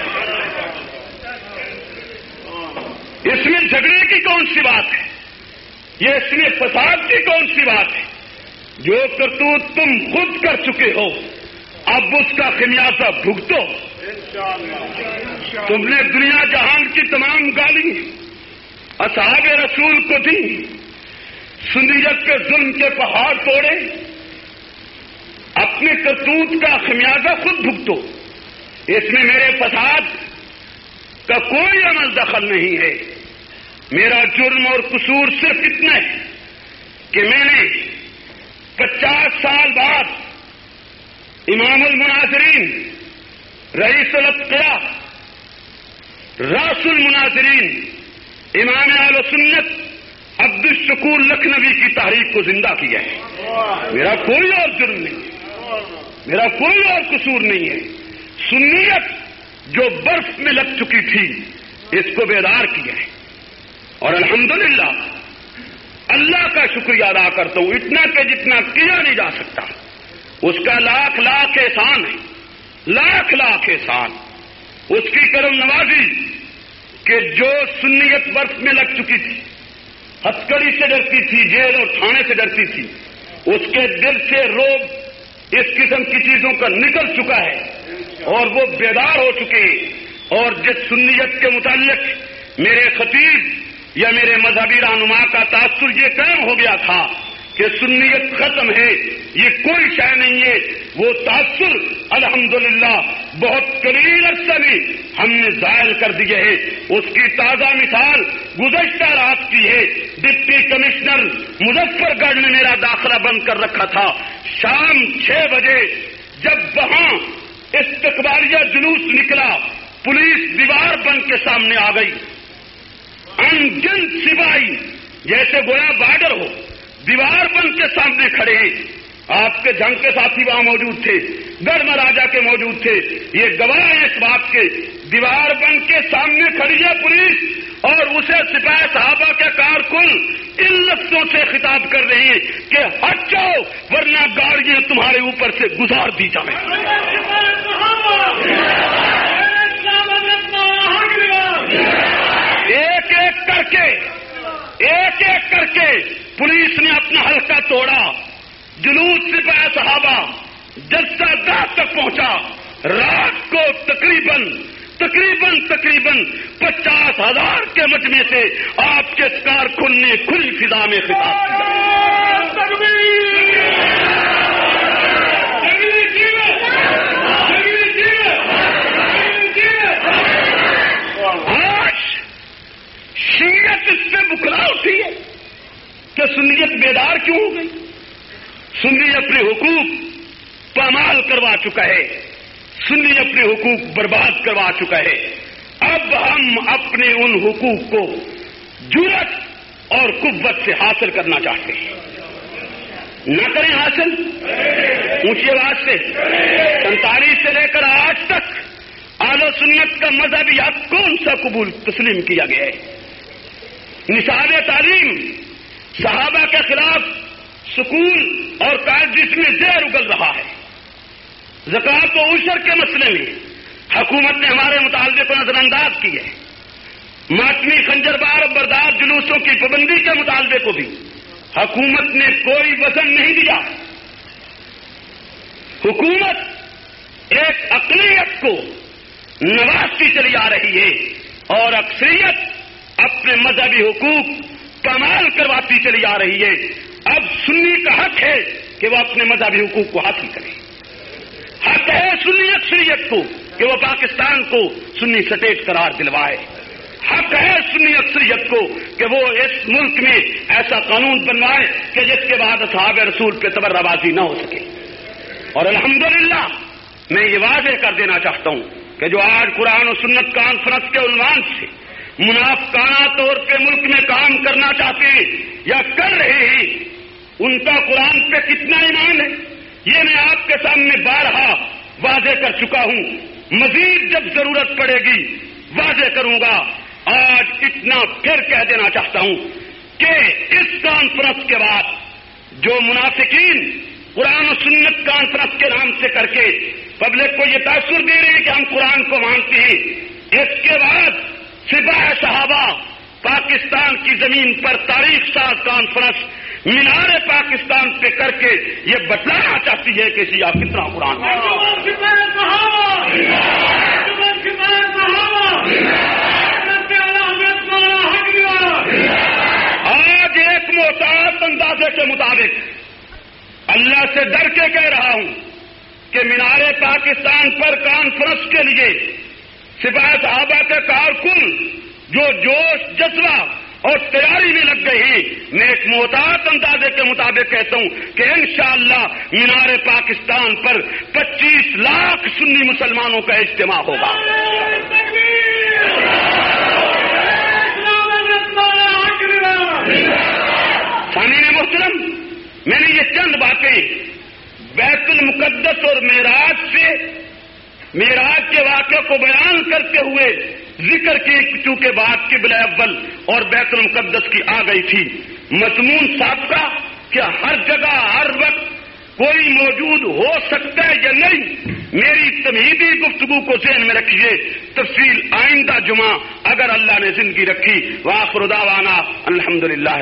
اس میں جھگڑے کی کون سی بات ہے؟ یہ اس میں فساد کی کون سی بات ہے؟ جو کرتوت تم خود کر چکے ہو اب اس کا خمیازہ بھگتو۔ تم نے دنیا جہان کی تمام گالی اصحاب رسول کو دی، سنیت کے ظلم کے پہاڑ توڑے، اپنے کرتوت کا خمیازہ خود بھگتو، اس میں میرے فساد کا کوئی عمل دخل نہیں ہے۔ میرا جرم اور قصور صرف اتنا ہے کہ میں نے 50 سال بعد امام المناظرین، رئیس الاتقیاء، راس المناظرین، امام اہل سنت عبد الشکور لکھنوی کی تحریک کو زندہ کیا ہے۔ میرا کوئی اور جرم نہیں، میرا کوئی اور قصور نہیں ہے۔ سنیت جو برف میں لگ چکی تھی اس کو بیدار کیا ہے، اور الحمدللہ اللہ کا شکریہ ادا کرتا ہوں، اتنا کہ جتنا کیا نہیں جا سکتا، اس کا لاکھ لاکھ احسان ہے، لاکھ لاکھ احسان، اس کی کرم نوازی کہ جو سنیت برف میں لگ چکی تھی، ہتھکڑی سے ڈرتی تھی، جیل اور تھانے سے ڈرتی تھی، اس کے دل سے روب اس قسم کی چیزوں کا نکل چکا ہے اور وہ بیدار ہو چکے ہیں۔ اور جس سنیت کے متعلق میرے خطیب یا میرے مذہبی رہنما کا تاثر یہ قائم ہو گیا تھا کہ سنیت ختم ہے، یہ کوئی شے نہیں ہے، وہ تاثر الحمدللہ بہت قلیل عرصہ میں ہم نے زائل کر دیے ہے۔ اس کی تازہ مثال گزشتہ رات کی ہے۔ ڈپٹی کمشنر مظفر گڑھ نے میرا داخلہ بند کر رکھا تھا، شام 6 بجے جب وہاں استقبالیہ جلوس نکلا، پولیس دیوار بن کے سامنے آ گئی، انگن سپاہی جیسے گویا بارڈر ہو، دیوار بن کے سامنے کھڑے ہیں۔ آپ کے جنگ کے ساتھی وہاں موجود تھے، گڑھ مہاراجا کے موجود تھے، یہ گواہ ہے اس بات کے، دیوار بن کے سامنے کھڑی ہے پولیس اور اسے سپاہی صحابہ کے کارکن ان لفظوں سے خطاب کر رہے ہیں کہ ہٹ جاؤ ورنہ گاڑیاں تمہارے اوپر سے گزار دی جائیں۔ ایک ایک کر کے پولیس نے اپنا حلقہ توڑا، جلوس سپاہی صحابہ جلسہ گاہ تک پہنچا۔ رات کو تقریباً 50,000 کے مجمع سے آپ کے کارکن نے کھلی فضا میں خطاب آج شیعت اس سے بکھلا اٹھی ہے کہ سنیت بیدار کیوں ہو گئی؟ سنی اپنے حقوق پامال کروا چکا ہے، سنی اپنے حقوق برباد کروا چکا ہے۔ اب ہم اپنے ان حقوق کو جرأت اور قوت سے حاصل کرنا چاہتے ہیں۔ نہ کریں حاصل اونچی آواز سے۔ 47 سے لے کر آج تک اہل سنت کا مذہبی حق کون سا قبول تسلیم کیا گیا ہے؟ نصاب تعلیم، صحابہ کے خلاف سکول اور کالجز میں زہر اگل رہا ہے۔ زکوٰۃ و عشر کے مسئلے میں حکومت نے ہمارے مطالبے کو نظر انداز کی ہے۔ ماتمی خنجربار بردار جلوسوں کی پابندی کے مطالبے کو بھی حکومت نے کوئی وزن نہیں دیا۔ حکومت ایک اقلیت کو نوازتی چلی آ رہی ہے اور اکثریت اپنے مذہبی حقوق پامال کرواتی چلی آ رہی ہے۔ اب سنی کا حق ہے کہ وہ اپنے مذہبی حقوق کو حاصل کرے۔ حق ہے سنی اکثریت کو کہ وہ پاکستان کو سنی سٹیٹ قرار دلوائے۔ حق ہے سنی اکثریت کو کہ وہ اس ملک میں ایسا قانون بنوائے کہ جس کے بعد اصحاب رسول پہ تبرہ بازی نہ ہو سکے۔ اور الحمدللہ میں یہ واضح کر دینا چاہتا ہوں کہ جو آج قرآن و سنت کانفرنس کے عنوان سے منافقانہ طور پہ ملک میں کام کرنا چاہتے ہیں یا کر رہے ہیں، ان کا قرآن پہ کتنا ایمان ہے یہ میں آپ کے سامنے بارہا واضح کر چکا ہوں۔ مزید جب ضرورت پڑے گی واضح کروں گا۔ آج اتنا پھر کہہ دینا چاہتا ہوں کہ اس کانفرنس کے بعد جو منافقین قرآن و سنت کانفرنس کے نام سے کر کے پبلک کو یہ تاثر دے رہے ہیں کہ ہم قرآن کو مانتے ہیں، اس کے بعد سپاہی صحابہ پاکستان کی زمین پر تاریخ ساز کانفرنس مینار پاکستان پہ کر کے یہ بتلانا چاہتی ہے کہ شیعہ کتنا قرآن ہے۔ مطابق اللہ سے ڈر کے کہہ رہا ہوں کہ مینار پاکستان پر کانفرنس کے لیے سپاہی صحابہ کے کارکن جو جوش جذبہ اور تیاری میں لگ گئی ہیں، میں ایک محتاط اندازے کے مطابق کہتا ہوں کہ انشاءاللہ مینار پاکستان پر 25 لاکھ سنی مسلمانوں کا اجتماع ہوگا۔ سامعین محترم، میں نے یہ چند باتیں بیت المقدس اور معراج کے واقعے کو بیان کرتے ہوئے ذکر کی، چونکہ بات قبلہ اول اور بیت المقدس کی آ گئی تھی۔ مضمون سابقہ کہ ہر جگہ ہر وقت کوئی موجود ہو سکتا ہے یا نہیں، میری تمہیدی گفتگو کو ذہن میں رکھیے، تفصیل آئندہ جمعہ اگر اللہ نے زندگی رکھی۔ وآخر دعوانا الحمدللہ۔